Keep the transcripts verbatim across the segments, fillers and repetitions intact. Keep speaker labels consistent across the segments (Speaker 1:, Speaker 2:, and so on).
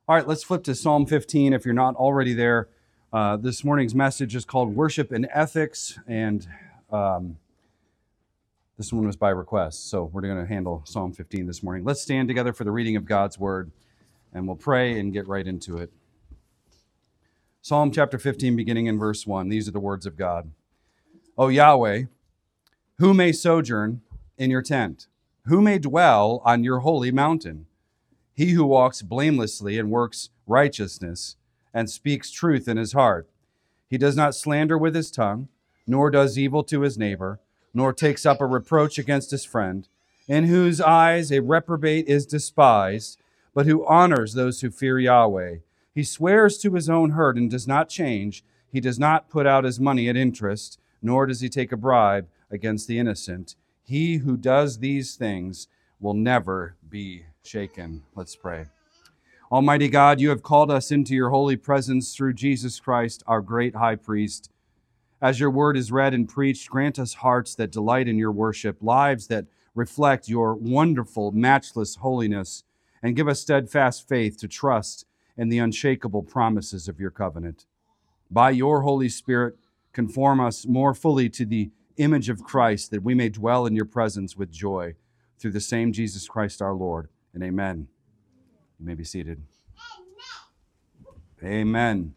Speaker 1: All right, let's flip to Psalm fifteen if you're not already there. Uh, this morning's message is called Worship and Ethics, and um, this one was by request, so we're going to handle Psalm fifteen this morning. Let's stand together for the reading of God's Word, and we'll pray and get right into it. Psalm chapter fifteen, beginning in verse one. These are the words of God. O Yahweh, who may sojourn in your tent? Who may dwell on your holy mountain? He who walks blamelessly and works righteousness and speaks truth in his heart. He does not slander with his tongue, nor does evil to his neighbor, nor takes up a reproach against his friend, in whose eyes a reprobate is despised, but who honors those who fear Yahweh. He swears to his own hurt and does not change. He does not put out his money at interest, nor does he take a bribe against the innocent. He who does these things will never be shaken. Let's pray. Almighty God, you have called us into your holy presence through Jesus Christ, our great high priest. As your word is read and preached, grant us hearts that delight in your worship, lives that reflect your wonderful, matchless holiness, and give us steadfast faith to trust in the unshakable promises of your covenant. By your Holy Spirit, conform us more fully to the image of Christ, that we may dwell in your presence with joy, through the same Jesus Christ our Lord. And amen. You may be seated. Amen. Amen.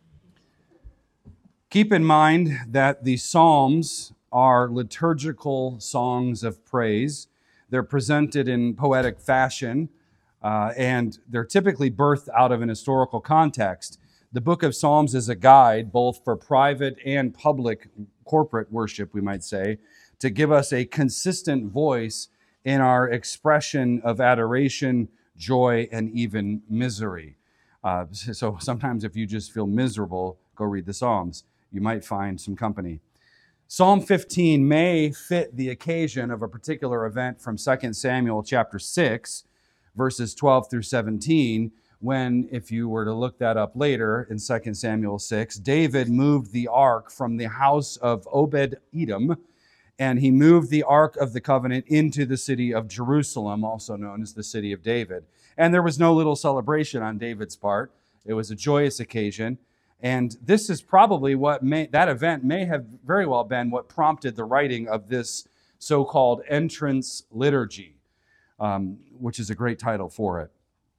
Speaker 1: Keep in mind that the Psalms are liturgical songs of praise. They're presented in poetic fashion, uh, and they're typically birthed out of an historical context. The book of Psalms is a guide, both for private and public corporate worship, we might say, to give us a consistent voice in our expression of adoration, joy, and even misery. Uh, so sometimes if you just feel miserable, go read the Psalms. You might find some company. Psalm fifteen may fit the occasion of a particular event from Second Samuel chapter six, verses twelve through seventeen, when, if you were to look that up later in Second Samuel six, David moved the ark from the house of Obed-Edom, and he moved the Ark of the Covenant into the city of Jerusalem, also known as the city of David. And there was no little celebration on David's part. It was a joyous occasion. And this is probably what may, that event may have very well been what prompted the writing of this so-called entrance liturgy, um, which is a great title for it.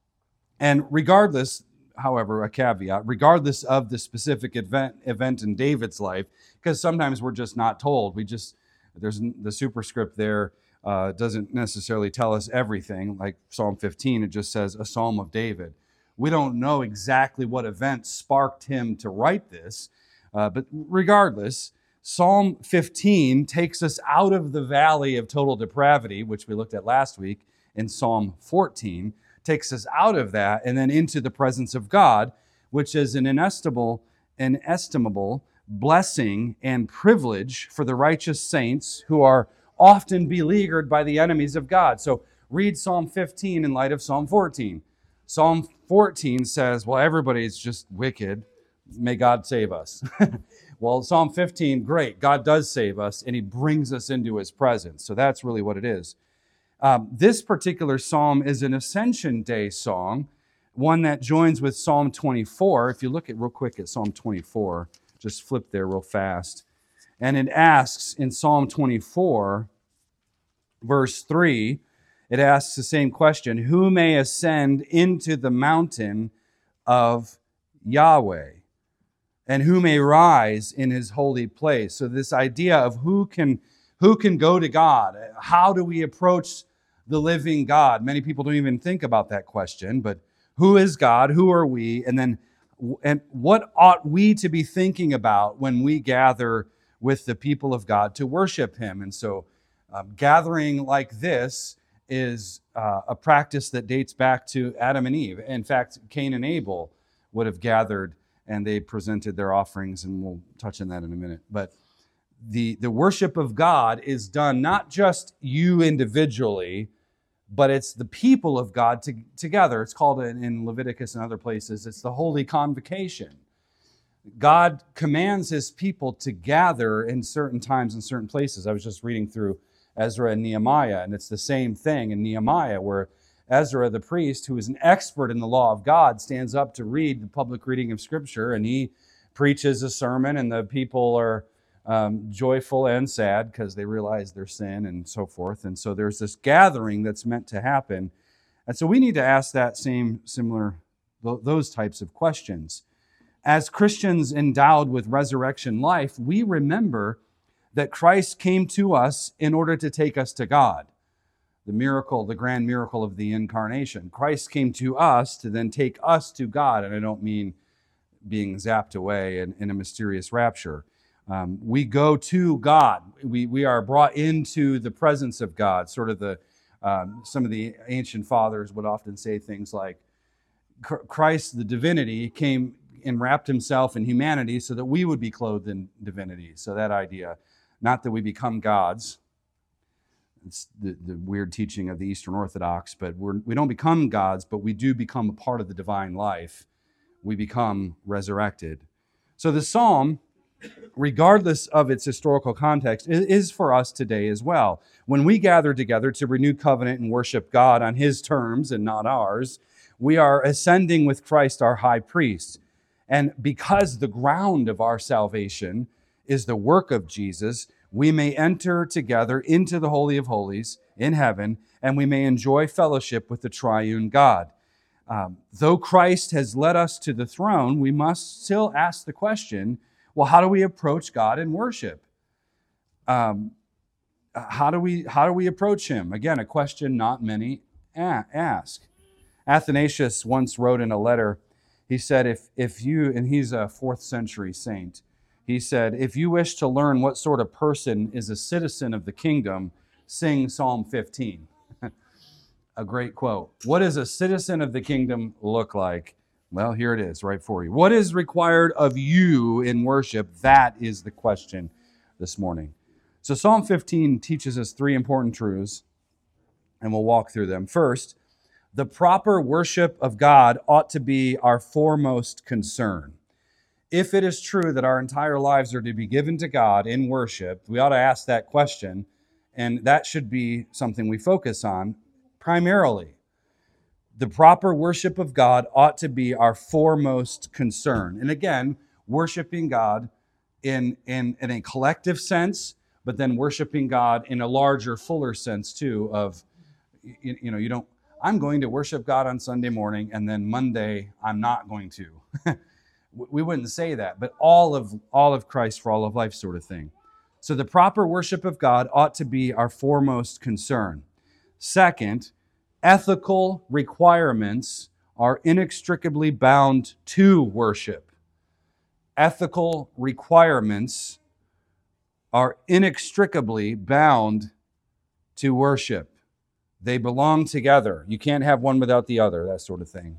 Speaker 1: And regardless, however, a caveat, regardless of the specific event, event in David's life, because sometimes we're just not told, we just... There's the superscript there uh, doesn't necessarily tell us everything. Like Psalm fifteen, it just says a Psalm of David. We don't know exactly what event sparked him to write this, uh, but regardless, Psalm fifteen takes us out of the valley of total depravity, which we looked at last week in Psalm fourteen, takes us out of that and then into the presence of God, which is an inestimable, inestimable blessing and privilege for the righteous saints who are often beleaguered by the enemies of God. So read Psalm fifteen in light of Psalm fourteen. Psalm fourteen says, well, everybody's just wicked. May God save us. Well, Psalm fifteen, great. God does save us, and he brings us into his presence. So that's really what it is. Um, this particular psalm is an Ascension Day song, one that joins with Psalm twenty-four. If you look at real quick at Psalm twenty-four, just flip there real fast. And it asks in Psalm twenty-four, verse three, it asks the same question, who may ascend into the mountain of Yahweh? And who may rise in his holy place? So this idea of who can, who can go to God? How do we approach the living God? Many people don't even think about that question, but who is God? Who are we? And then And what ought we to be thinking about when we gather with the people of God to worship him? And so um, gathering like this is uh, a practice that dates back to Adam and Eve. In fact, Cain and Abel would have gathered and they presented their offerings, and we'll touch on that in a minute. But the, the worship of God is done not just you individually, but it's the people of God to, together. It's called in, in Leviticus and other places, it's the Holy Convocation. God commands his people to gather in certain times and certain places. I was just reading through Ezra and Nehemiah, and it's the same thing in Nehemiah where Ezra, the priest, who is an expert in the law of God, stands up to read the public reading of Scripture, and he preaches a sermon, and the people are um, joyful and sad because they realize their sin and so forth. And so there's this gathering that's meant to happen. And so we need to ask that same, similar, those types of questions. As Christians endowed with resurrection life, we remember that Christ came to us in order to take us to God. The miracle, the grand miracle of the incarnation. Christ came to us to then take us to God. And I don't mean being zapped away in, in a mysterious rapture. Um, we go to God. We, we are brought into the presence of God. Sort of the, um, some of the ancient fathers would often say things like, Christ, the divinity, came and wrapped himself in humanity so that we would be clothed in divinity. So that idea, not that we become gods. It's the, the weird teaching of the Eastern Orthodox, but we're, we don't become gods, but we do become a part of the divine life. We become resurrected. So the psalm, regardless of its historical context, is for us today as well. When we gather together to renew covenant and worship God on his terms and not ours, we are ascending with Christ our high priest. And because the ground of our salvation is the work of Jesus, we may enter together into the Holy of Holies in heaven, and we may enjoy fellowship with the triune God. Um, though Christ has led us to the throne, we must still ask the question, well, how do we approach God in worship? Um, how do we, how do we approach him? Again, a question not many a- ask. Athanasius once wrote in a letter, he said, if, if you, and he's a fourth century saint, he said, if you wish to learn what sort of person is a citizen of the kingdom, sing Psalm fifteen. A great quote. What does a citizen of the kingdom look like? Well, here it is right for you. What is required of you in worship? That is the question this morning. So Psalm fifteen teaches us three important truths, and we'll walk through them. First, the proper worship of God ought to be our foremost concern. If it is true that our entire lives are to be given to God in worship, we ought to ask that question, and that should be something we focus on primarily. The proper worship of God ought to be our foremost concern. And again, worshiping God in, in, in a collective sense, but then worshiping God in a larger, fuller sense too of, you, you know, you don't, I'm going to worship God on Sunday morning, and then Monday I'm not going to. We wouldn't say that, but all of all of Christ for all of life sort of thing. So the proper worship of God ought to be our foremost concern. Second, ethical requirements are inextricably bound to worship. Ethical requirements are inextricably bound to worship. They belong together. You can't have one without the other, that sort of thing.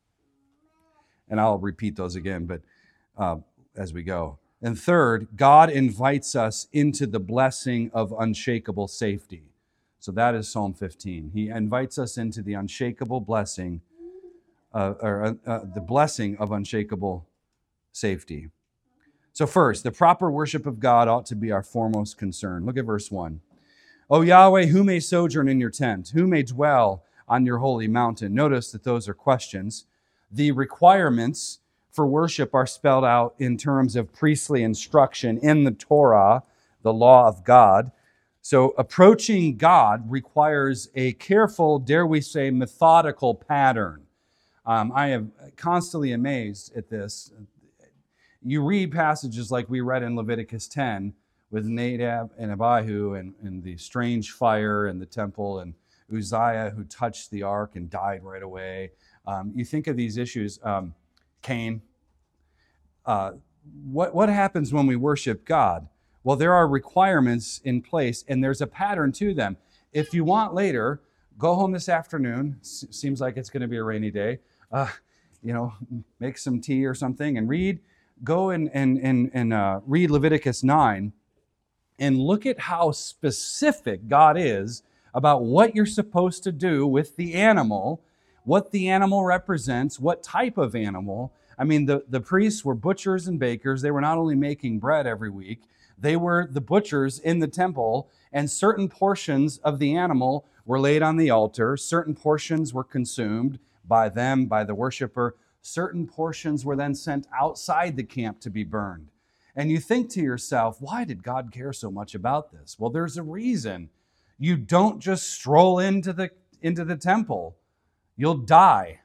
Speaker 1: And I'll repeat those again, but uh, as we go. And third, God invites us into the blessing of unshakable safety. So that is Psalm fifteen. He invites us into the unshakable blessing, uh, or uh, the blessing of unshakable safety. So first, the proper worship of God ought to be our foremost concern. Look at verse one. O Yahweh, who may sojourn in your tent? Who may dwell on your holy mountain? Notice that those are questions. The requirements for worship are spelled out in terms of priestly instruction in the Torah, the law of God. So approaching God requires a careful, dare we say, methodical pattern. Um, I am constantly amazed at this. You read passages like we read in Leviticus ten with Nadab and Abihu and, and the strange fire in the temple and Uzziah who touched the ark and died right away. Um, you think of these issues, um, Cain. Uh, what, what happens when we worship God? Well, there are requirements in place, and there's a pattern to them. If you want later, go home this afternoon. S- seems like it's going to be a rainy day. Uh, you know, make some tea or something and read. Go and, and, and, and uh, read Leviticus nine and look at how specific God is about what you're supposed to do with the animal, what the animal represents, what type of animal. I mean, the, the priests were butchers and bakers. They were not only making bread every week, They were the butchers in the temple, and certain portions of the animal were laid on the altar. Certain portions were consumed by them, by the worshiper. Certain portions were then sent outside the camp to be burned. And you think to yourself, why did God care so much about this? Well, there's a reason. You don't just stroll into the into the temple. You'll die.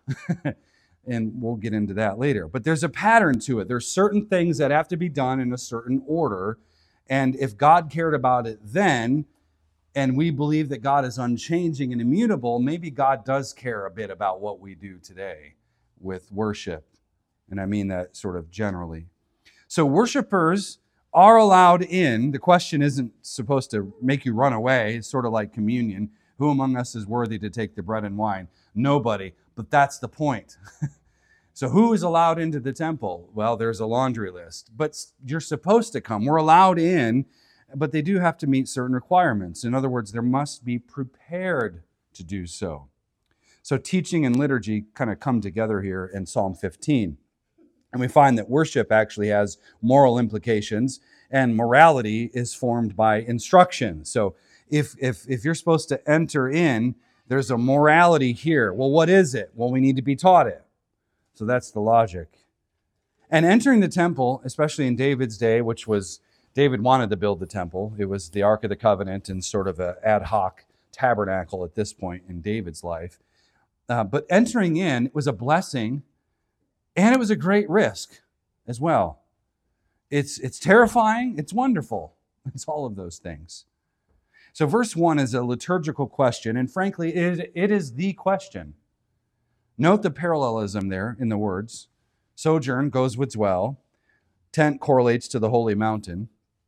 Speaker 1: And we'll get into that later. But there's a pattern to it. There's certain things that have to be done in a certain order. And if God cared about it then, and we believe that God is unchanging and immutable, maybe God does care a bit about what we do today with worship. And I mean that sort of generally. So worshipers are allowed in. The question isn't supposed to make you run away. It's sort of like communion. Who among us is worthy to take the bread and wine? Nobody. But that's the point. So who is allowed into the temple? Well, there's a laundry list. But you're supposed to come. We're allowed in, but they do have to meet certain requirements. In other words, there must be prepared to do so. So teaching and liturgy kind of come together here in Psalm fifteen. And we find that worship actually has moral implications, and morality is formed by instruction. So if, if, if you're supposed to enter in, there's a morality here. Well, what is it? Well, we need to be taught it. So that's the logic. And entering the temple, especially in David's day, which was, David wanted to build the temple. It was the Ark of the Covenant and sort of an ad hoc tabernacle at this point in David's life. Uh, but entering in was a blessing, and it was a great risk as well. It's, it's terrifying. It's wonderful. It's all of those things. So verse one is a liturgical question, and frankly, it, it is the question. Note the parallelism there in the words. Sojourn goes with dwell. Tent correlates to the holy mountain.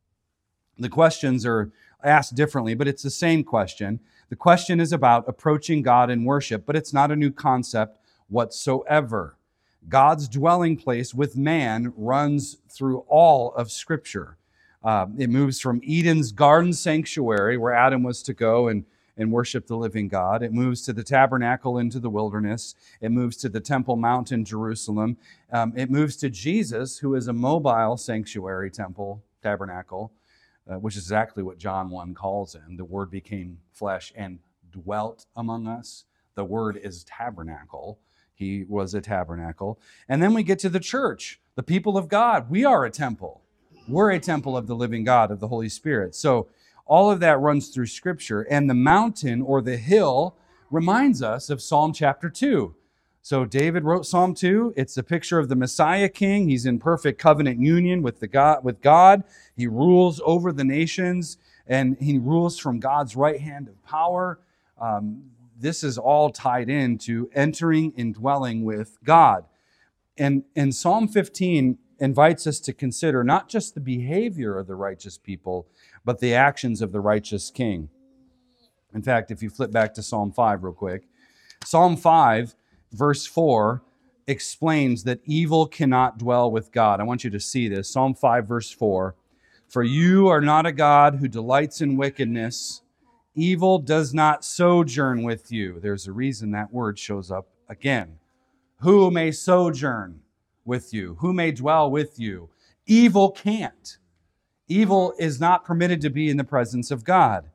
Speaker 1: The questions are asked differently, but it's the same question. The question is about approaching God in worship, but it's not a new concept whatsoever. God's dwelling place with man runs through all of Scripture. Uh, it moves from Eden's garden sanctuary, where Adam was to go and, and worship the living God. It moves to the tabernacle into the wilderness. It moves to the Temple Mount in Jerusalem. Um, it moves to Jesus, who is a mobile sanctuary temple, tabernacle, uh, which is exactly what John one calls him. The Word became flesh and dwelt among us. The Word is tabernacle. He was a tabernacle. And then we get to the church, the people of God. We are a temple. We're a temple of the living God, of the Holy Spirit. So all of that runs through Scripture. And the mountain or the hill reminds us of Psalm chapter two. So David wrote Psalm two. It's a picture of the Messiah King. He's in perfect covenant union with, the God, with God. He rules over the nations, and he rules from God's right hand of power. Um, this is all tied into entering and dwelling with God. And, and Psalm fifteen invites us to consider not just the behavior of the righteous people, but the actions of the righteous king. In fact, if you flip back to Psalm five real quick, Psalm five, verse four, explains that evil cannot dwell with God. I want you to see this. Psalm five, verse four, "For you are not a God who delights in wickedness. Evil does not sojourn with you." There's a reason that word shows up again. Who may sojourn with you? Who may dwell with you? Evil can't. Evil is not permitted to be in the presence of God.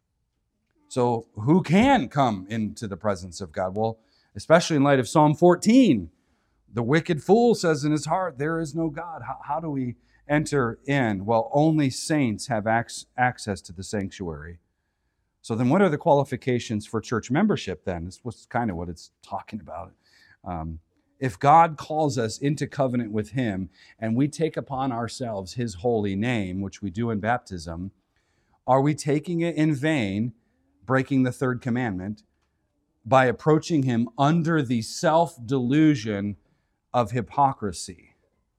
Speaker 1: So who can come into the presence of God? Well, especially in light of Psalm fourteen, the wicked fool says in his heart, there is no God. How, how do we enter in? Well, only saints have ac- access to the sanctuary. So then what are the qualifications for church membership then? This was kind of what it's talking about. Um, If God calls us into covenant with him and we take upon ourselves his holy name, which we do in baptism, are we taking it in vain, breaking the third commandment, by approaching him under the self-delusion of hypocrisy?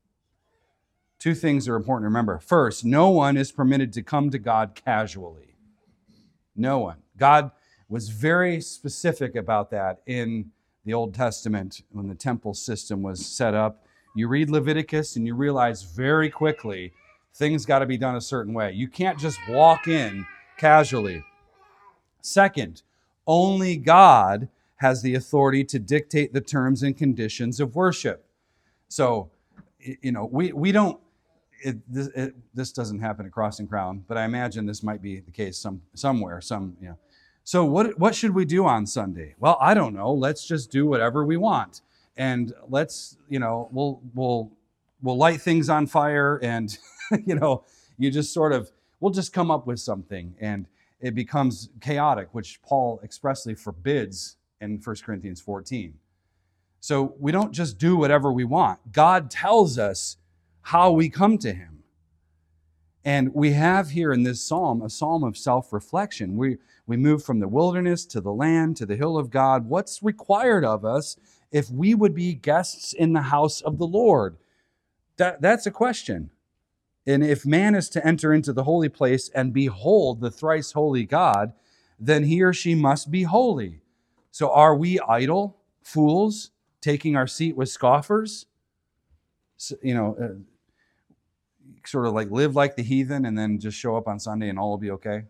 Speaker 1: Two things are important to remember. First, no one is permitted to come to God casually. No one. God was very specific about that in the Old Testament, when the temple system was set up. You read Leviticus and you realize very quickly things got to be done a certain way. You can't just walk in casually. Second, only God has the authority to dictate the terms and conditions of worship. So, you know, we, we don't, it, this, it, this doesn't happen at Crossing Crown, but I imagine this might be the case some somewhere. Some, you know. So what what should we do on Sunday? Well, I don't know. Let's just do whatever we want, and let's, you know, we'll we'll we'll light things on fire, and you know, you just sort of we'll just come up with something, and it becomes chaotic, which Paul expressly forbids in First Corinthians fourteen. So we don't just do whatever we want. God tells us how we come to him. And we have here in this psalm a psalm of self-reflection. We, we move from the wilderness to the land to the hill of God. What's required of us if we would be guests in the house of the Lord? That, that's a question. And if man is to enter into the holy place and behold the thrice holy God, then he or she must be holy. So are we idle fools taking our seat with scoffers? So, you know, uh, sort of like live like the heathen and then just show up on Sunday and all will be okay?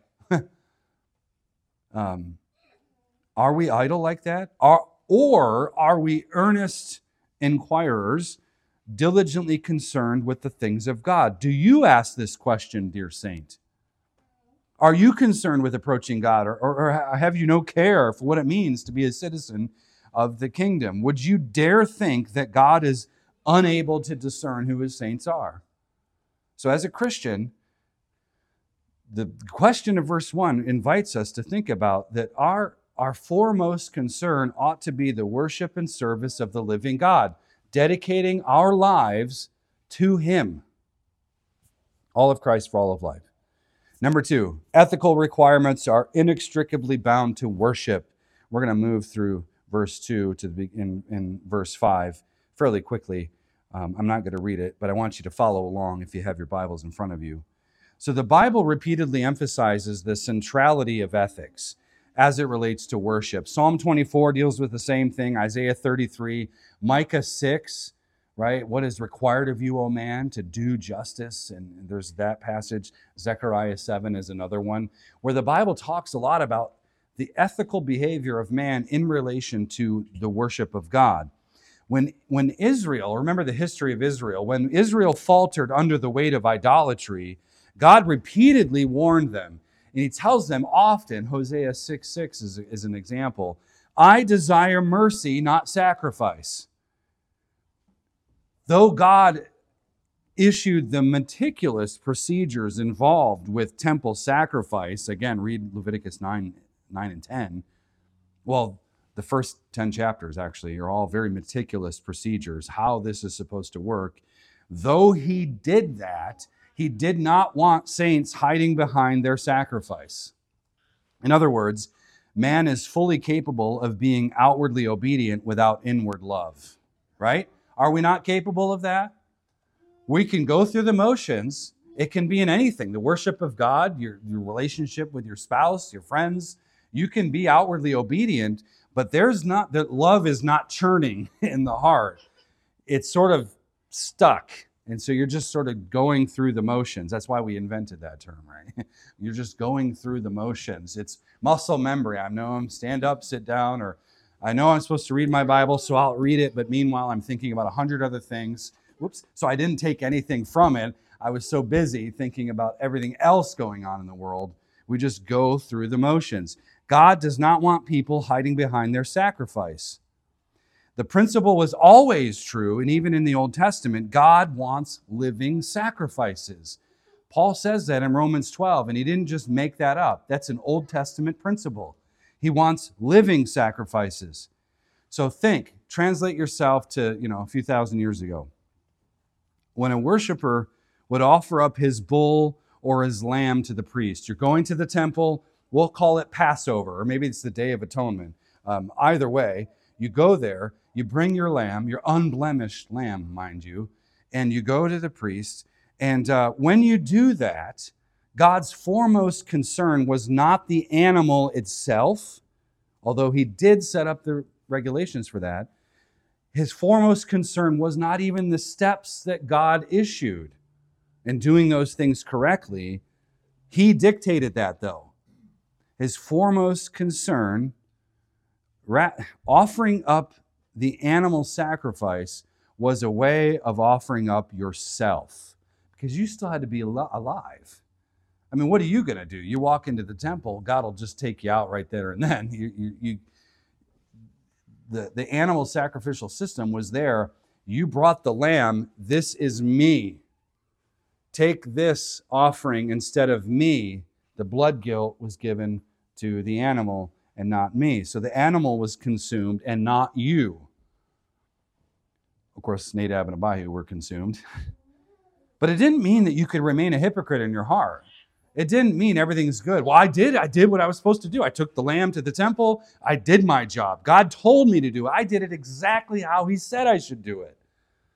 Speaker 1: um, are we idle like that? Are, or are we earnest inquirers, diligently concerned with the things of God? Do you ask this question, dear saint? Are you concerned with approaching God, or, or, or have you no care for what it means to be a citizen of the kingdom? Would you dare think that God is unable to discern who his saints are? So as a Christian, the question of verse one invites us to think about that our, our foremost concern ought to be the worship and service of the living God, dedicating our lives to him. All of Christ for all of life. Number two, ethical requirements are inextricably bound to worship. We're going to move through verse two to the in, in verse five fairly quickly. Um, I'm not going to read it, but I want you to follow along if you have your Bibles in front of you. So the Bible repeatedly emphasizes the centrality of ethics as it relates to worship. Psalm twenty-four deals with the same thing. Isaiah thirty-three, Micah six, right? What is required of you, O man, to do justice? And there's that passage. Zechariah seven is another one, where the Bible talks a lot about the ethical behavior of man in relation to the worship of God. When, when Israel, remember the history of Israel, when Israel faltered under the weight of idolatry, God repeatedly warned them. And he tells them often, Hosea six six is, is an example, I desire mercy, not sacrifice. Though God issued the meticulous procedures involved with temple sacrifice, again, read Leviticus nine, nine and ten, well, the first ten chapters actually are all very meticulous procedures, how this is supposed to work. Though he did that, he did not want saints hiding behind their sacrifice. In other words, man is fully capable of being outwardly obedient without inward love, right? Are we not capable of that? We can go through the motions. It can be in anything. The worship of God, your, your relationship with your spouse, your friends. You can be outwardly obedient, but there's not, that love is not churning in the heart. It's sort of stuck. And so you're just sort of going through the motions. That's why we invented that term, right? You're just going through the motions. It's muscle memory. I know I'm stand up, sit down, or I know I'm supposed to read my Bible, so I'll read it. But meanwhile, I'm thinking about a hundred other things. Whoops. So I didn't take anything from it. I was so busy thinking about everything else going on in the world. We just go through the motions. God does not want people hiding behind their sacrifice. The principle was always true, and even in the Old Testament, God wants living sacrifices. Paul says that in Romans twelve, and he didn't just make that up. That's an Old Testament principle. He wants living sacrifices. So think, translate yourself to, you know, a few thousand years ago. When a worshiper would offer up his bull or his lamb to the priest, you're going to the temple, we'll call it Passover, or maybe it's the Day of Atonement. Um, either way, you go there, you bring your lamb, your unblemished lamb, mind you, and you go to the priest. And uh, when you do that, God's foremost concern was not the animal itself, although he did set up the regulations for that. His foremost concern was not even the steps that God issued in doing those things correctly. He dictated that, though. His foremost concern, offering up the animal sacrifice, was a way of offering up yourself. because you still had to be al- alive. I mean, what are you going to do? You walk into the temple, God will just take you out right there and then. You, you, you, the, the animal sacrificial system was there. You brought the lamb. This is me. Take this offering instead of me. The blood guilt was given to the animal and not me. So the animal was consumed and not you. Of course, Nadab and Abihu were consumed. But it didn't mean that you could remain a hypocrite in your heart. It didn't mean everything's good. Well, I did. I did what I was supposed to do. I took the lamb to the temple. I did my job. God told me to do it. I did it exactly how he said I should do it.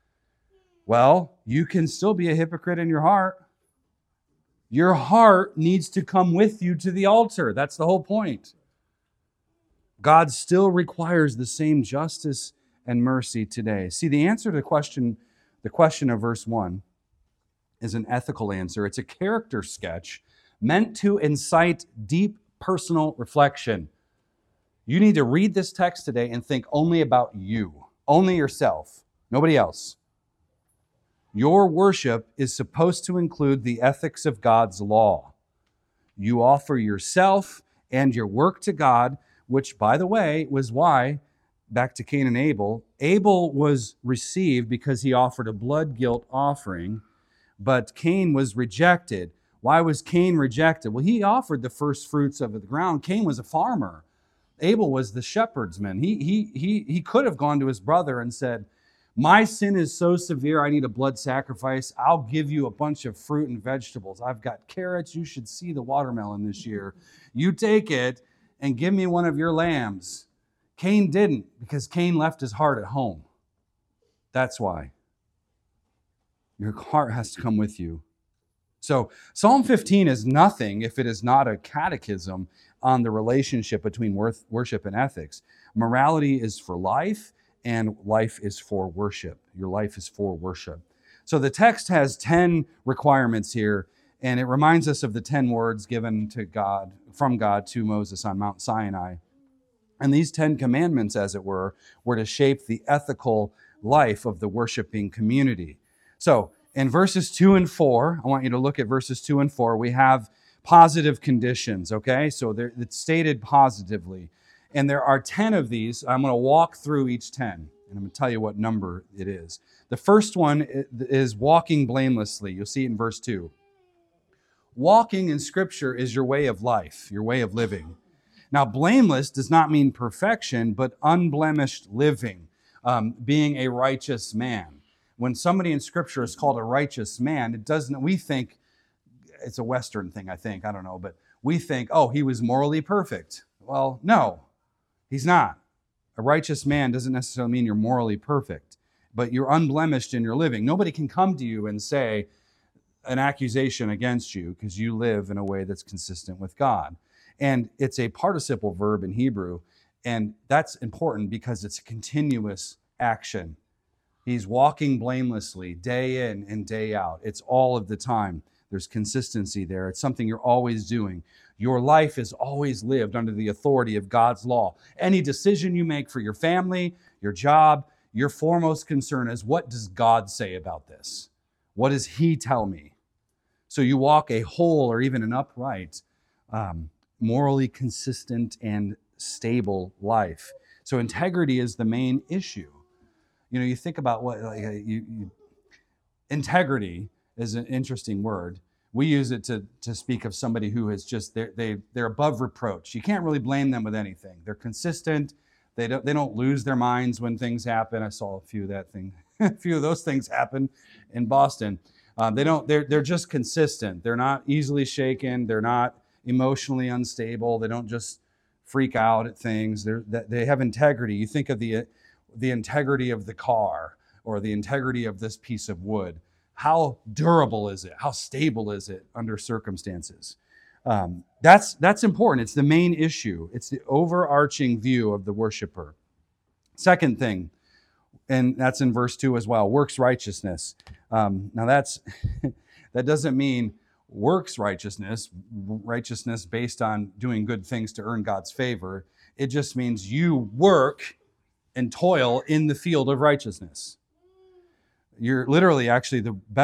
Speaker 1: Well, you can still be a hypocrite in your heart. Your heart needs to come with you to the altar. That's the whole point. God still requires the same justice and mercy today. See, the answer to the question, the question of verse one is an ethical answer. It's a character sketch meant to incite deep personal reflection. You need to read this text today and think only about you, only yourself, nobody else. Your worship is supposed to include the ethics of God's law. You offer yourself and your work to God, which, by the way, was why, back to Cain and Abel, Abel was received because he offered a blood guilt offering, but Cain was rejected. Why was Cain rejected? Well, he offered the first fruits of the ground. Cain was a farmer. Abel was the shepherdman. He, he, he, he could have gone to his brother and said, my sin is so severe, I need a blood sacrifice. I'll give you a bunch of fruit and vegetables. I've got carrots. You should see the watermelon this year. You take it and give me one of your lambs. Cain didn't, because Cain left his heart at home. That's why. Your heart has to come with you. So Psalm fifteen is nothing if it is not a catechism on the relationship between worship and ethics. Morality is for life, and life is for worship. Your life is for worship. So the text has ten requirements here, and it reminds us of the ten words given to God, from God to Moses on Mount Sinai. And these ten commandments, as it were, were to shape the ethical life of the worshiping community. So in verses two and four, I want you to look at verses two and four. We have positive conditions, okay? So it's stated positively. And there are ten of these. I'm going to walk through each ten, and I'm going to tell you what number it is. The first one is walking blamelessly. You'll see it in verse two. Walking in Scripture is your way of life, your way of living. Now, blameless does not mean perfection, but unblemished living, um, being a righteous man. When somebody in Scripture is called a righteous man, it doesn't, we think, it's a Western thing, I think, I don't know, but we think, oh, he was morally perfect. Well, no, he's not. A righteous man doesn't necessarily mean you're morally perfect, but you're unblemished in your living. Nobody can come to you and say an accusation against you because you live in a way that's consistent with God. And it's a participle verb in Hebrew, and that's important because it's a continuous action. He's walking blamelessly day in and day out. It's all of the time. There's consistency there. It's something you're always doing. Your life is always lived under the authority of God's law. Any decision you make for your family, your job, your foremost concern is, what does God say about this? What does He tell me? So you walk a whole or even an upright, um, morally consistent and stable life. So integrity is the main issue. You know, you think about what like, you, you, integrity is an interesting word. We use it to, to speak of somebody who is just, they're, they, they're above reproach. You can't really blame them with anything. They're consistent. They don't, they don't lose their minds when things happen. I saw a few of that thing, a few of those things happen in Boston. Um, they don't, they're, they're just consistent. They're not easily shaken. They're not emotionally unstable. They don't just freak out at things. They're, they have integrity. You think of the, the integrity of the car or the integrity of this piece of wood. How durable is it? How stable is it under circumstances? Um, that's, that's important. It's the main issue. It's the overarching view of the worshiper. Second thing, and that's in verse two as well, works righteousness. Um, now that's that doesn't mean works righteousness, righteousness based on doing good things to earn God's favor. It just means you work and toil in the field of righteousness. You're literally actually the best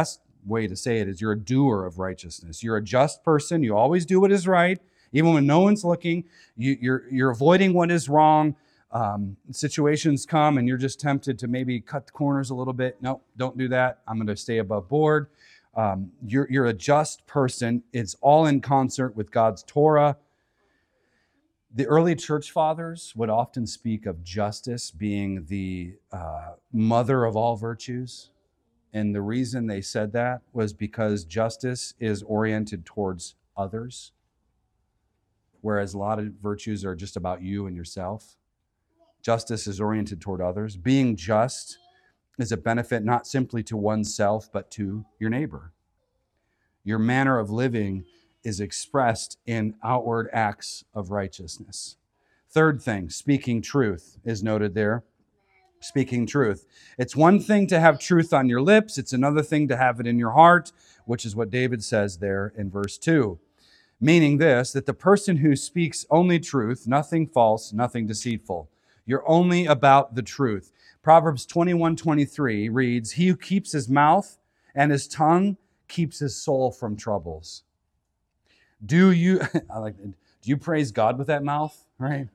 Speaker 1: way to say it is you're a doer of righteousness. You're a just person. You always do what is right, even when no one's looking. You, you're, you're avoiding what is wrong. Um, situations come and you're just tempted to maybe cut the corners a little bit. No, don't do that. I'm going to stay above board. Um, you're, you're a just person. It's all in concert with God's Torah. The early church fathers would often speak of justice being the uh, mother of all virtues. And the reason they said that was because justice is oriented towards others, whereas a lot of virtues are just about you and yourself. Justice is oriented toward others. Being just is a benefit not simply to oneself, but to your neighbor. Your manner of living is expressed in outward acts of righteousness. Third thing, speaking truth is noted there. Speaking truth. It's one thing to have truth on your lips. It's another thing to have it in your heart, which is what David says there in verse two. Meaning this, that the person who speaks only truth, nothing false, nothing deceitful. You're only about the truth. Proverbs twenty-one twenty-three reads, he who keeps his mouth and his tongue keeps his soul from troubles. Do you, I like, do you praise God with that mouth, right?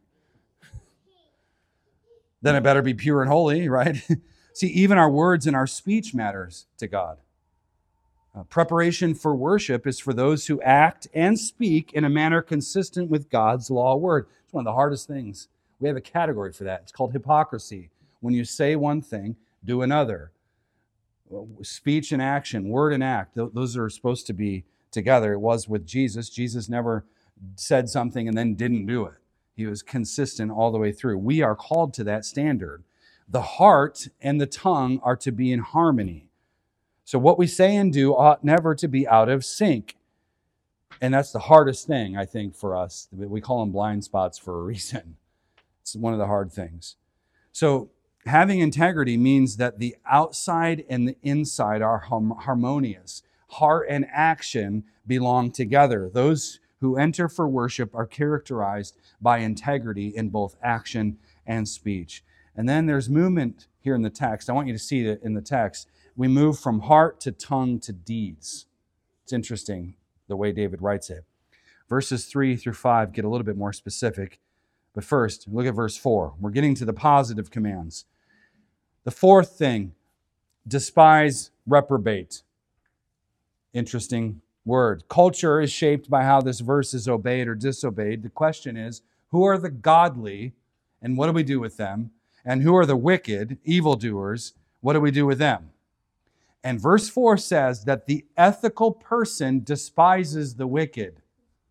Speaker 1: Then it better be pure and holy, right? See, even our words and our speech matters to God. Uh, preparation for worship is for those who act and speak in a manner consistent with God's law word. It's one of the hardest things. We have a category for that. It's called hypocrisy. When you say one thing, do another. Speech and action, word and act, th- those are supposed to be together. It was with Jesus. Jesus never said something and then didn't do it. He was consistent all the way through. We are called to that standard. The heart and the tongue are to be in harmony. So what we say and do ought never to be out of sync. And that's the hardest thing, I think, for us. We call them blind spots for a reason. It's one of the hard things. So having integrity means that the outside and the inside are harmonious. Heart and action belong together. Those who enter for worship are characterized by integrity in both action and speech. And then there's movement here in the text. I want you to see it in the text. We move from heart to tongue to deeds. It's interesting the way David writes it. Verses three through five get a little bit more specific. But first, look at verse four. We're getting to the positive commands. The fourth thing, despise, reprobate. Interesting word. Culture is shaped by how this verse is obeyed or disobeyed. The question is, who are the godly and what do we do with them? And who are the wicked, evildoers? What do we do with them? And verse four says that the ethical person despises the wicked.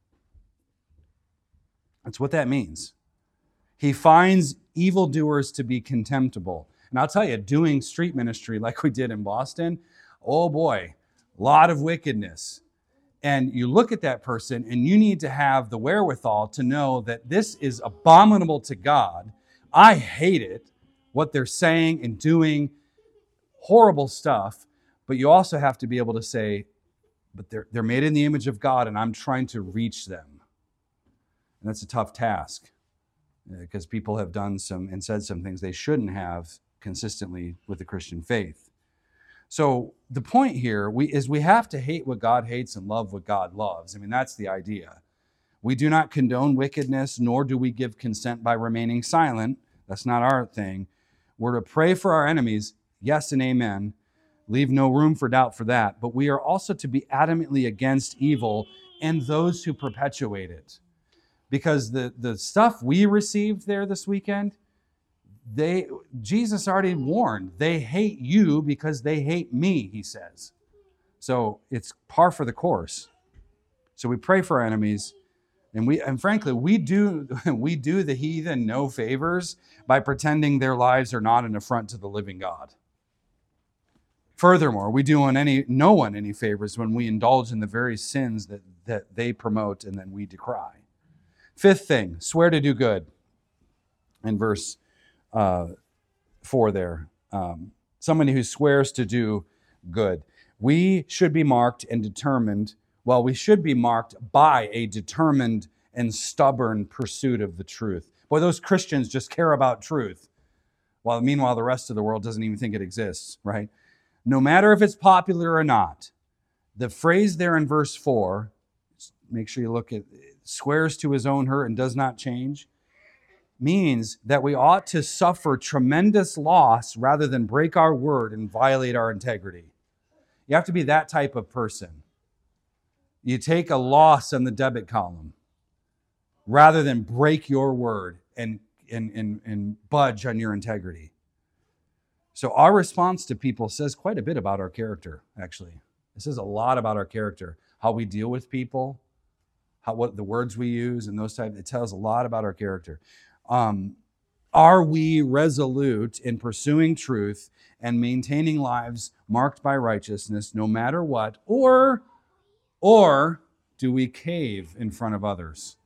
Speaker 1: That's what that means. He finds evildoers to be contemptible. And I'll tell you, doing street ministry like we did in Boston, oh boy, a lot of wickedness. And you look at that person and you need to have the wherewithal to know that this is abominable to God. I hate it, what they're saying and doing, horrible stuff. But you also have to be able to say, but they're, they're made in the image of God and I'm trying to reach them. And that's a tough task because people have done some and said some things they shouldn't have consistently with the Christian faith. So the point here we, is we have to hate what God hates and love what God loves. I mean, that's the idea. We do not condone wickedness, nor do we give consent by remaining silent. That's not our thing. We're to pray for our enemies, yes and amen. Leave no room for doubt for that. But we are also to be adamantly against evil and those who perpetuate it. Because the, the stuff we received there this weekend, They, Jesus already warned, they hate you because they hate me, he says. So it's par for the course. So we pray for our enemies, and we, and frankly, we do, we do the heathen no favors by pretending their lives are not an affront to the living God. Furthermore, we do on any, no one any favors when we indulge in the very sins that, that they promote and then we decry. Fifth thing, swear to do good. In verse Uh, four there. Um, somebody who swears to do good. We should be marked and determined, well, we should be marked by a determined and stubborn pursuit of the truth. Boy, those Christians just care about truth, while meanwhile the rest of the world doesn't even think it exists, right? No matter if it's popular or not, The phrase there in verse four, make sure you look at, swears to his own hurt and does not change, means that we ought to suffer tremendous loss rather than break our word and violate our integrity. You have to be that type of person. You take a loss on the debit column rather than break your word and, and, and, and budge on your integrity. So our response to people says quite a bit about our character, actually. It says a lot about our character, how we deal with people, how what the words we use and those types. It tells a lot about our character. Um, are we resolute in pursuing truth and maintaining lives marked by righteousness no matter what? Or, or do we cave in front of others?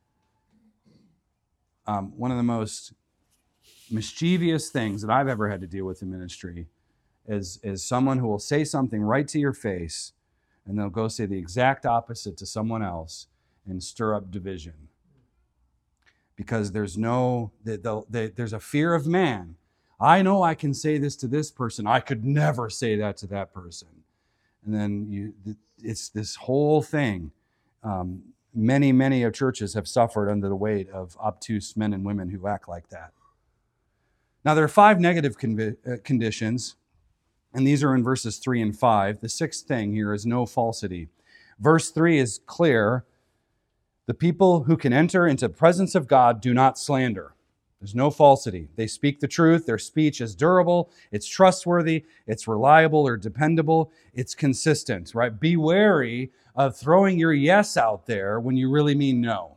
Speaker 1: Um, one of the most mischievous things that I've ever had to deal with in ministry is, is someone who will say something right to your face and they'll go say the exact opposite to someone else and stir up division. Because there's no, there's a fear of man. I know I can say this to this person. I could never say that to that person. And then you, it's this whole thing. Um, many, many of churches have suffered under the weight of obtuse men and women who act like that. Now, there are five negative convi- uh, conditions, and these are in verses three and five. The sixth thing here is no falsity. Verse three is clear. The people who can enter into the presence of God do not slander. There's no falsity. They speak the truth. Their speech is durable. It's trustworthy. It's reliable or dependable. It's consistent, right? Be wary of throwing your yes out there when you really mean no.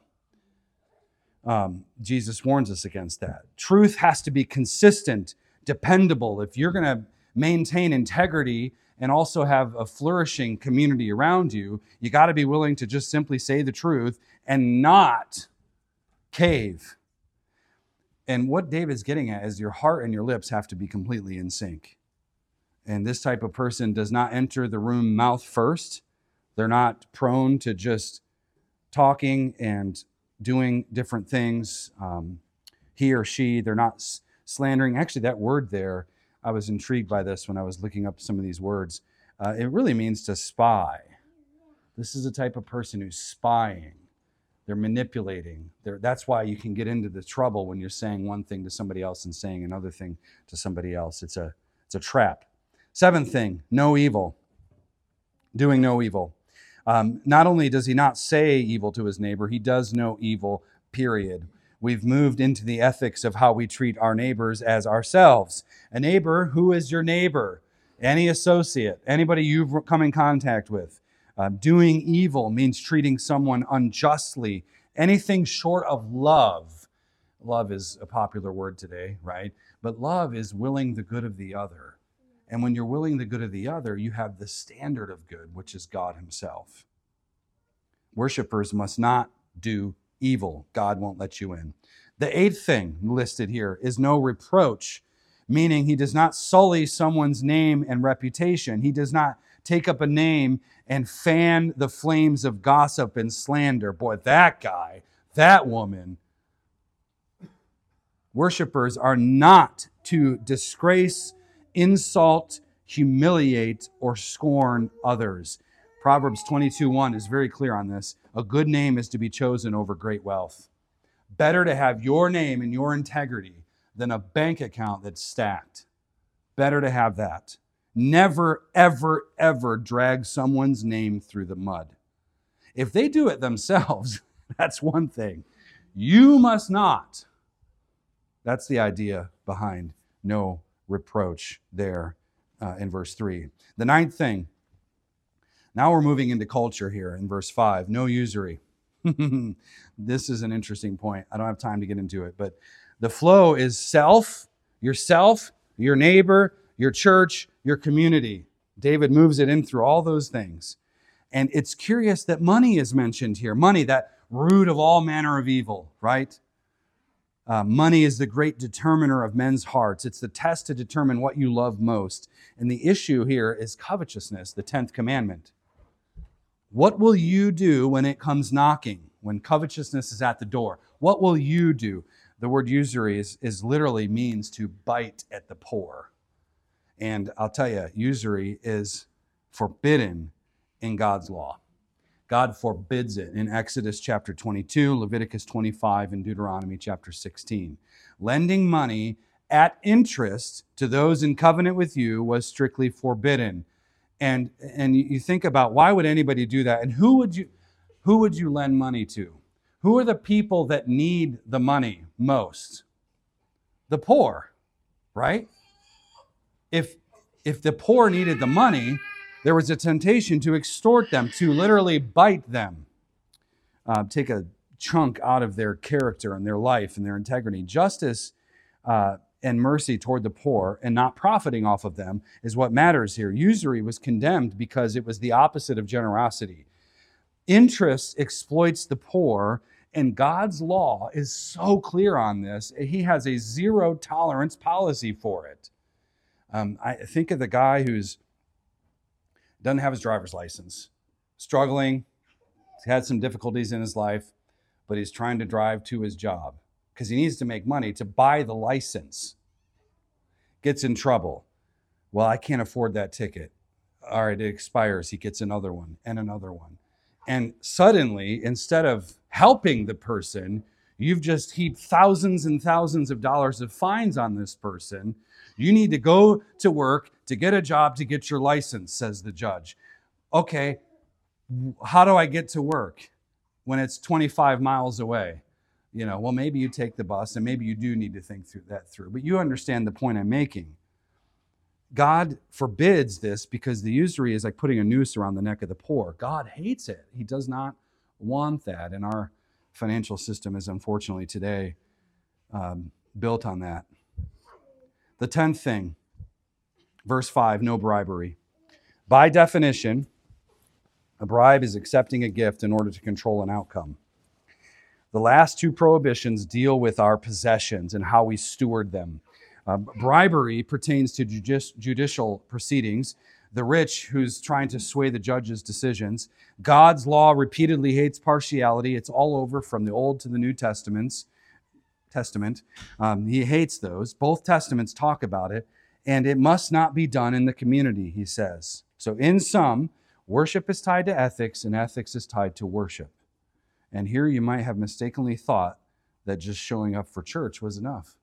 Speaker 1: Um, Jesus warns us against that. Truth has to be consistent, dependable. If you're going to maintain integrity and also have a flourishing community around you, you got to be willing to just simply say the truth and not cave. And what David's getting at is your heart and your lips have to be completely in sync. And this type of person does not enter the room mouth first. They're not prone to just talking and doing different things. Um, he or she, they're not s- slandering. Actually, that word there, I was intrigued by this when I was looking up some of these words. Uh, it really means to spy. This is a type of person who's spying. They're manipulating. They're, that's why you can get into the trouble when you're saying one thing to somebody else and saying another thing to somebody else. It's a, it's a trap. Seventh thing, no evil. Doing no evil. Um, not only does he not say evil to his neighbor, he does no evil, period. We've moved into the ethics of how we treat our neighbors as ourselves. A neighbor, who is your neighbor? Any associate, anybody you've come in contact with. Uh, doing evil means treating someone unjustly. Anything short of love. Love is a popular word today, right? But love is willing the good of the other. And when you're willing the good of the other, you have the standard of good, which is God himself. Worshippers must not do evil. God won't let you in. The eighth thing listed here is no reproach, meaning he does not sully someone's name and reputation. He does not take up a name and fan the flames of gossip and slander. Boy, that guy, that woman. Worshippers are not to disgrace, insult, humiliate, or scorn others. Proverbs twenty-two one is very clear on this. A good name is to be chosen over great wealth. Better to have your name and your integrity than a bank account that's stacked. Better to have that. Never, ever, ever drag someone's name through the mud. If they do it themselves, that's one thing. You must not. That's the idea behind no reproach there uh, in verse three. The ninth thing, now we're moving into culture here in verse five. No usury. This is an interesting point. I don't have time to get into it, but the flow is self, yourself, your neighbor, your church, your community. David moves it in through all those things. And it's curious that money is mentioned here. Money, that root of all manner of evil, right? Uh, money is the great determiner of men's hearts. It's the test to determine what you love most. And the issue here is covetousness, the tenth commandment. What will you do when it comes knocking, when covetousness is at the door? What will you do? The word usury is, is literally means to bite at the poor. And I'll tell you, usury is forbidden in God's law. God forbids it in Exodus chapter twenty-two, Leviticus twenty-five, and Deuteronomy chapter sixteen. Lending money at interest to those in covenant with you was strictly forbidden. And, and you think about, why would anybody do that? And who would you, who would you lend money to? Who are the people that need the money most? The poor, right? If, if the poor needed the money, there was a temptation to extort them, to literally bite them, uh, take a chunk out of their character and their life and their integrity. Justice uh, and mercy toward the poor and not profiting off of them is what matters here. Usury was condemned because it was the opposite of generosity. Interest exploits the poor, and God's law is so clear on this. He has a zero tolerance policy for it. Um, I think of the guy who's doesn't have his driver's license, struggling, he's had some difficulties in his life, but he's trying to drive to his job because he needs to make money to buy the license. Gets in trouble. Well, I can't afford that ticket. All right, it expires. He gets another one and another one. And suddenly, instead of helping the person, you've just heaped thousands and thousands of dollars of fines on this person. You need to go to work to get a job to get your license, says the judge. Okay, how do I get to work when it's twenty-five miles away? You know, well, maybe you take the bus, and maybe you do need to think through that through. But you understand the point I'm making. God forbids this because the usury is like putting a noose around the neck of the poor. God hates it. He does not want that. And our financial system is unfortunately today um, built on that. The tenth thing, verse five, no bribery. By definition, a bribe is accepting a gift in order to control an outcome. The last two prohibitions deal with our possessions and how we steward them. Uh, bribery pertains to judici- judicial proceedings, the rich who's trying to sway the judge's decisions. God's law repeatedly hates partiality. It's all over from the Old to the New Testaments. Testament. Um, he hates those. Both Testaments talk about it, and it must not be done in the community, he says. So in sum, worship is tied to ethics, and ethics is tied to worship. And here you might have mistakenly thought that just showing up for church was enough.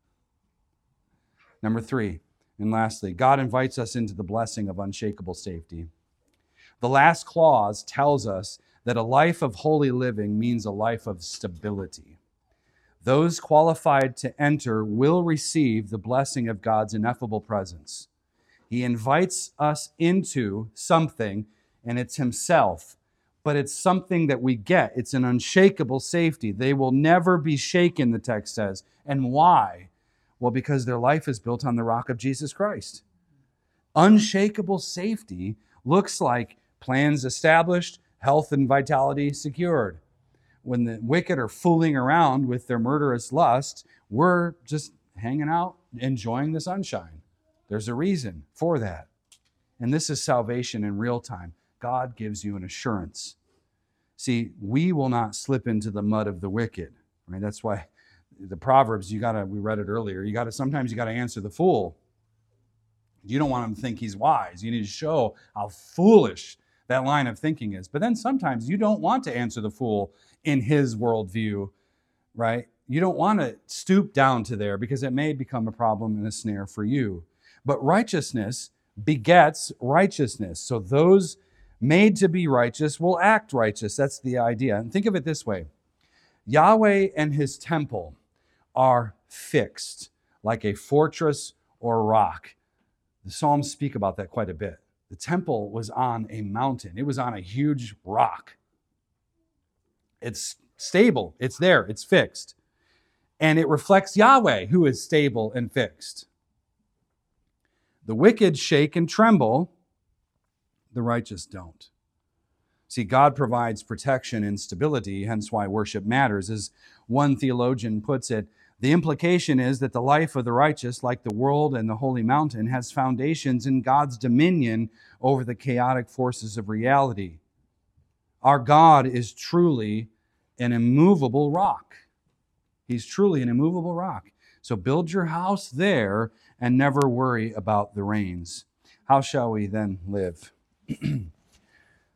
Speaker 1: Number three, and lastly, God invites us into the blessing of unshakable safety. The last clause tells us that a life of holy living means a life of stability. Those qualified to enter will receive the blessing of God's ineffable presence. He invites us into something, and it's himself, but it's something that we get. It's an unshakable safety. They will never be shaken, the text says. And why? Well, because their life is built on the rock of Jesus Christ. Unshakable safety looks like plans established, health and vitality secured. When the wicked are fooling around with their murderous lust, we're just hanging out, enjoying the sunshine. There's a reason for that. And this is salvation in real time. God gives you an assurance. See, we will not slip into the mud of the wicked. Right? That's why the Proverbs, you gotta, we read it earlier, you gotta, sometimes you gotta answer the fool. You don't want him to think he's wise. You need to show how foolish that line of thinking is. But then sometimes you don't want to answer the fool in his worldview, right? You don't want to stoop down to there because it may become a problem and a snare for you. But righteousness begets righteousness. So those made to be righteous will act righteous. That's the idea. And think of it this way. Yahweh and his temple are fixed like a fortress or rock. The Psalms speak about that quite a bit. The temple was on a mountain. It was on a huge rock. It's stable. It's there. It's fixed. And it reflects Yahweh, who is stable and fixed. The wicked shake and tremble. The righteous don't. See, God provides protection and stability, hence why worship matters. As one theologian puts it, the implication is that the life of the righteous, like the world and the holy mountain, has foundations in God's dominion over the chaotic forces of reality. Our God is truly an immovable rock. He's truly an immovable rock. So build your house there and never worry about the rains. How shall we then live?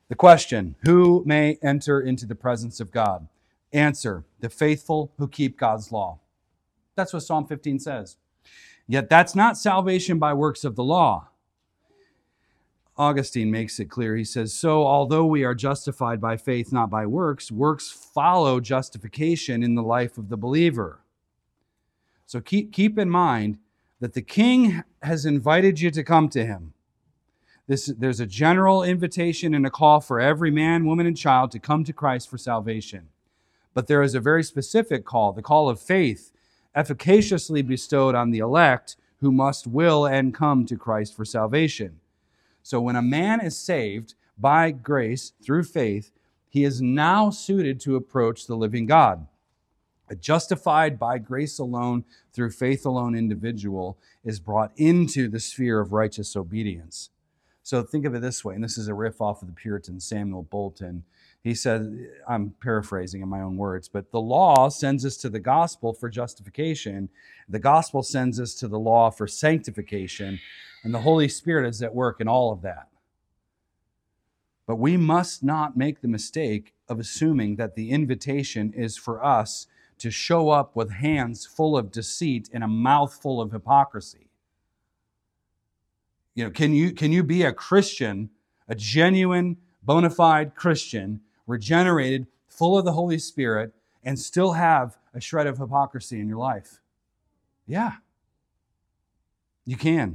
Speaker 1: The question, who may enter into the presence of God? Answer, the faithful who keep God's law. That's what Psalm fifteen says. Yet that's not salvation by works of the law. Augustine makes it clear. He says, so although we are justified by faith, not by works, works follow justification in the life of the believer. So keep, keep in mind that the King has invited you to come to him. This, there's a general invitation and a call for every man, woman, and child to come to Christ for salvation. But there is a very specific call, the call of faith, efficaciously bestowed on the elect who must will and come to Christ for salvation. So when a man is saved by grace through faith, he is now suited to approach the living God. A justified by grace alone, through faith alone individual is brought into the sphere of righteous obedience. So think of it this way, and this is a riff off of the Puritan Samuel Bolton. He said, I'm paraphrasing in my own words, but the law sends us to the gospel for justification. The gospel sends us to the law for sanctification, and the Holy Spirit is at work in all of that. But we must not make the mistake of assuming that the invitation is for us to show up with hands full of deceit and a mouth full of hypocrisy. You know, can you, can you be a Christian, a genuine, bona fide Christian, regenerated, full of the Holy Spirit, and still have a shred of hypocrisy in your life? Yeah, you can.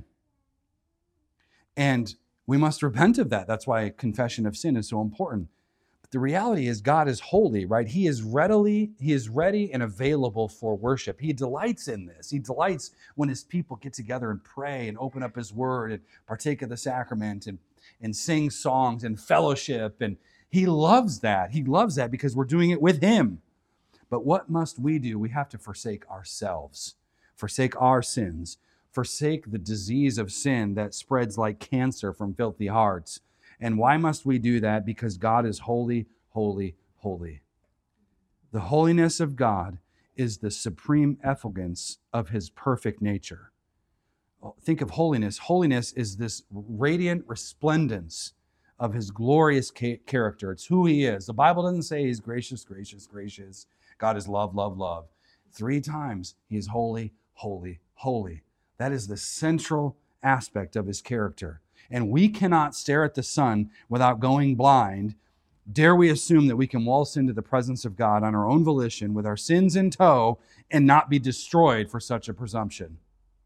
Speaker 1: And we must repent of that. That's why confession of sin is so important. But the reality is God is holy, right? He is readily, he is ready and available for worship. He delights in this. He delights when his people get together and pray and open up his word and partake of the sacrament and, and sing songs and fellowship. And he loves that. He loves that because we're doing it with him. But what must we do? We have to forsake ourselves, forsake our sins, forsake the disease of sin that spreads like cancer from filthy hearts. And why must we do that? Because God is holy, holy, holy. The holiness of God is the supreme effulgence of his perfect nature. Think of holiness. Holiness is this radiant resplendence of his glorious character. It's who he is. The Bible doesn't say he's gracious, gracious, gracious. God is love, love, love. Three times he is holy, holy, holy. That is the central aspect of his character. And we cannot stare at the sun without going blind. Dare we assume that we can waltz into the presence of God on our own volition with our sins in tow and not be destroyed for such a presumption?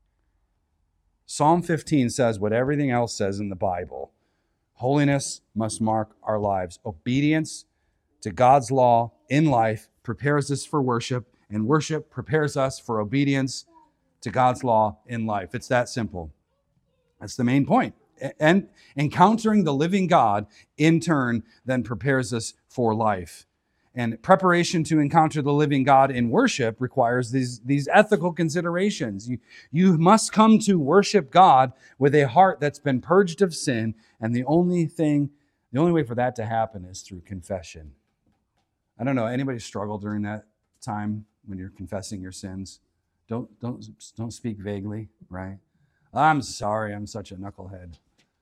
Speaker 1: Psalm fifteen says what everything else says in the Bible. Holiness must mark our lives. Obedience to God's law in life prepares us for worship, and worship prepares us for obedience to God's law in life. It's that simple. That's the main point. And encountering the living God, in turn, then prepares us for life. And preparation to encounter the living God in worship requires these, these ethical considerations. You, you must come to worship God with a heart that's been purged of sin, and the only thing, the only way for that to happen is through confession. I don't know, anybody struggle during that time when you're confessing your sins? Don't, don't, don't speak vaguely, right? I'm sorry, I'm such a knucklehead.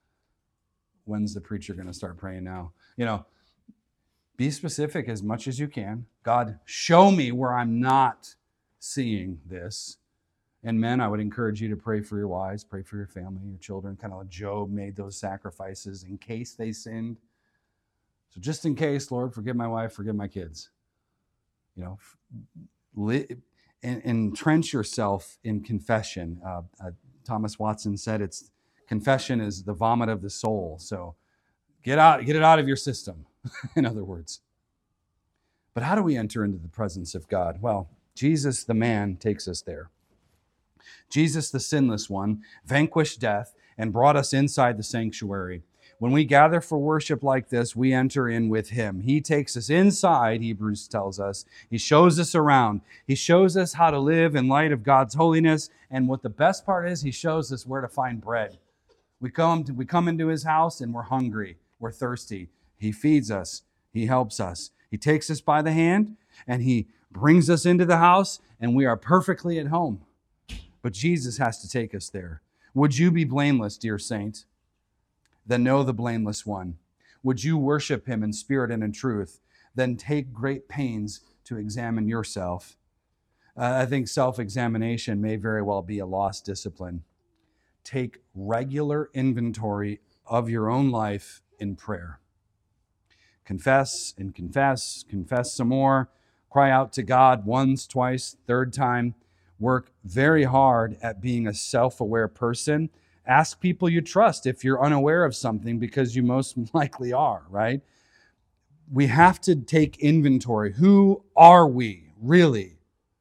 Speaker 1: When's the preacher going to start praying now? You know, be specific as much as you can. God, show me where I'm not seeing this. And men, I would encourage you to pray for your wives, pray for your family, your children, kind of like Job made those sacrifices in case they sinned. So just in case, Lord, forgive my wife, forgive my kids. You know, li- entrench yourself in confession. Uh, uh, Thomas Watson said it's confession is the vomit of the soul. So get out, get it out of your system, in other words. But how do we enter into the presence of God? Well, Jesus, the man, takes us there. Jesus, the sinless one, vanquished death and brought us inside the sanctuary. When we gather for worship like this, we enter in with him. He takes us inside, Hebrews tells us. He shows us around. He shows us how to live in light of God's holiness. And what the best part is, he shows us where to find bread. We come, to, we come into his house and we're hungry. We're thirsty. He feeds us. He helps us. He takes us by the hand and he brings us into the house and we are perfectly at home. But Jesus has to take us there. Would you be blameless, dear saint? Then know the blameless one. would you worship him in spirit and in truth, then take great pains to examine yourself. Uh, I think self-examination may very well be a lost discipline. Take regular inventory of your own life in prayer. Confess and confess, confess some more, cry out to God once, twice, third time. Work very hard at being a self-aware person. Ask people you trust if you're unaware of something, because you most likely are, right? We have to take inventory. Who are we, really?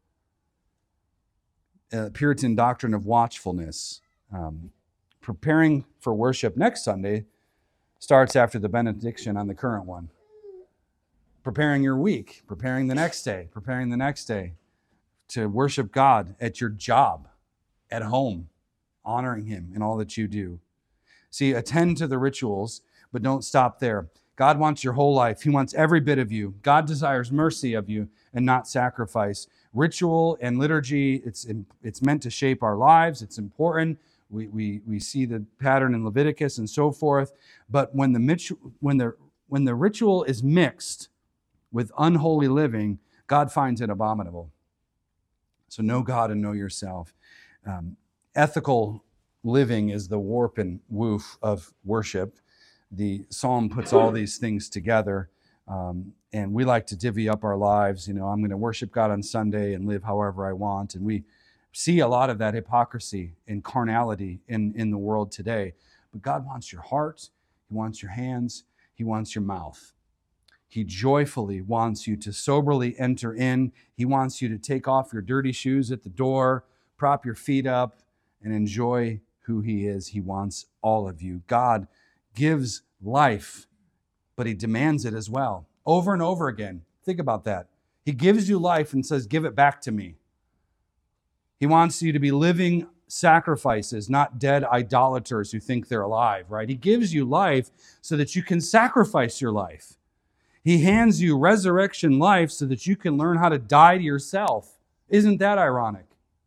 Speaker 1: Uh, Puritan doctrine of watchfulness. Um, preparing for worship next Sunday starts after the benediction on the current one. Preparing your week, preparing the next day, preparing the next day to worship God at your job, at home, honoring him in all that you do. See, attend to the rituals, but don't stop there. God wants your whole life. He wants every bit of you. God desires mercy of you and not sacrifice. Ritual and liturgy, it's, it's meant to shape our lives. It's important. We, we, we see the pattern in Leviticus and so forth. But when the, when the, when the ritual is mixed with unholy living, God finds it abominable. So know God and know yourself. Um, ethical living is the warp and woof of worship. The psalm puts all these things together, um, and we like to divvy up our lives. You know, I'm going to worship God on Sunday and live however I want. And we see a lot of that hypocrisy and carnality in, in the world today. But God wants your heart. He wants your hands. He wants your mouth. He joyfully wants you to soberly enter in. He wants you to take off your dirty shoes at the door, prop your feet up, and enjoy who he is. He wants all of you. God gives life, but he demands it as well. Over and over again. Think about that. He gives you life and says, give it back to me. He wants you to be living sacrifices, not dead idolaters who think they're alive, right? He gives you life so that you can sacrifice your life. He hands you resurrection life so that you can learn how to die to yourself. Isn't that ironic?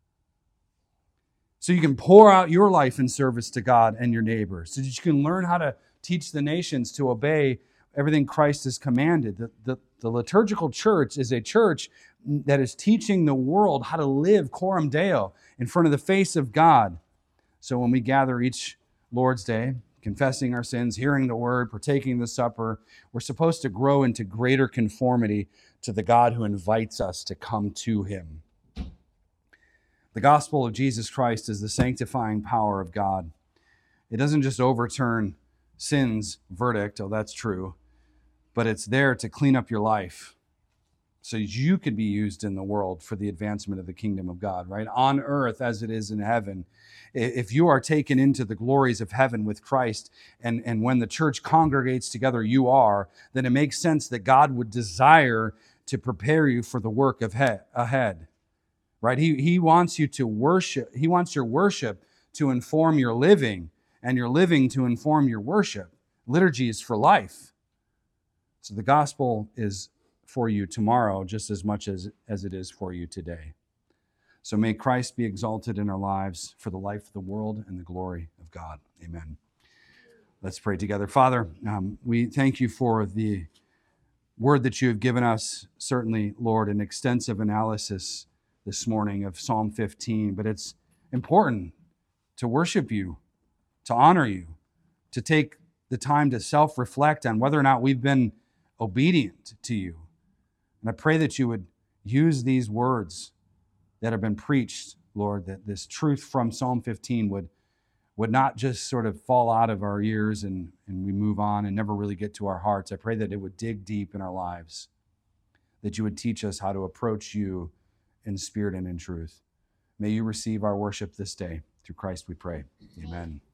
Speaker 1: So you can pour out your life in service to God and your neighbor, so that you can learn how to teach the nations to obey everything Christ has commanded. The, the, the liturgical church is a church that is teaching the world how to live coram Deo in front of the face of God. So when we gather each Lord's Day, confessing our sins, hearing the word, partaking the supper, we're supposed to grow into greater conformity to the God who invites us to come to him. The gospel of Jesus Christ is the sanctifying power of God. It doesn't just overturn sin's verdict, oh, that's true, but it's there to clean up your life so you could be used in the world for the advancement of the kingdom of God, right? On earth as it is in heaven. If you are taken into the glories of heaven with Christ, and, and when the church congregates together, you are, then it makes sense that God would desire to prepare you for the work of he- ahead, right? He, he wants you to worship. He wants your worship to inform your living, and your living to inform your worship. Liturgy is for life. So the gospel is for you tomorrow just as much as, as it is for you today. So may Christ be exalted in our lives for the life of the world and the glory of God. Amen. Let's pray together. Father, um, we thank you for the word that you have given us. Certainly, Lord, an extensive analysis this morning of Psalm fifteen, but it's important to worship you, to honor you, to take the time to self-reflect on whether or not we've been obedient to you. And I pray that you would use these words that have been preached, Lord, that this truth from Psalm fifteen would, would not just sort of fall out of our ears and, and we move on and never really get to our hearts. I pray that it would dig deep in our lives, that you would teach us how to approach you in spirit and in truth. May you receive our worship this day. Through Christ we pray. Amen.